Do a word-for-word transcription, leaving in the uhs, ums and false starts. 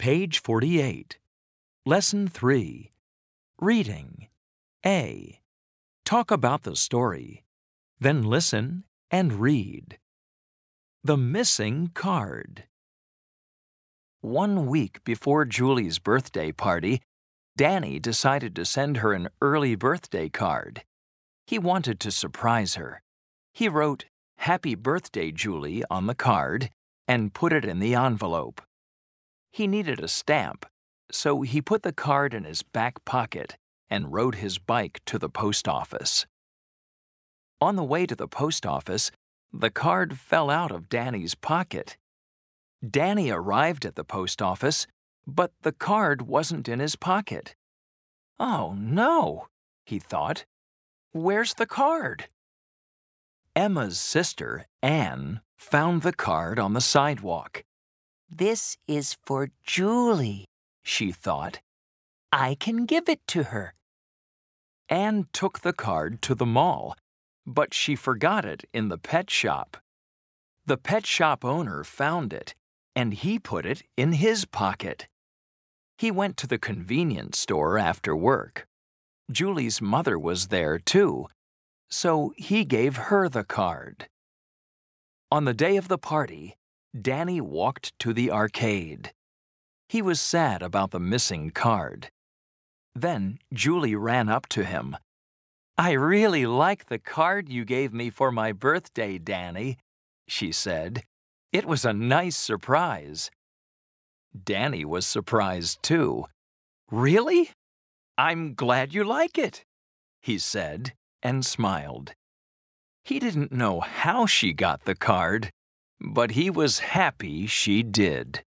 Page forty-eight. Lesson three. Reading. A. Talk about the story. Then listen and read. The Missing Card. One week before Julie's birthday party, Danny decided to send her an early birthday card. He wanted to surprise her. He wrote, "Happy Birthday, Julie," on the card and put it in the envelope. He needed a stamp, so he put the card in his back pocket and rode his bike to the post office. On the way to the post office, the card fell out of Danny's pocket. Danny arrived at the post office, but the card wasn't in his pocket. "Oh, no," he thought. "Where's the card?" Emma's sister, Anne, found the card on the sidewalk. "This is for Julie," she thought. "I can give it to her." Anne took the card to the mall, but she forgot it in the pet shop. The pet shop owner found it, and he put it in his pocket. He went to the convenience store after work. Julie's mother was there, too, so he gave her the card. On the day of the party, Danny walked to the arcade. He was sad about the missing card. Then Julie ran up to him. "I really like the card you gave me for my birthday, Danny," she said. "It was a nice surprise." Danny was surprised, too. "Really? I'm glad you like it," he said, and smiled. He didn't know how she got the card, but he was happy she did.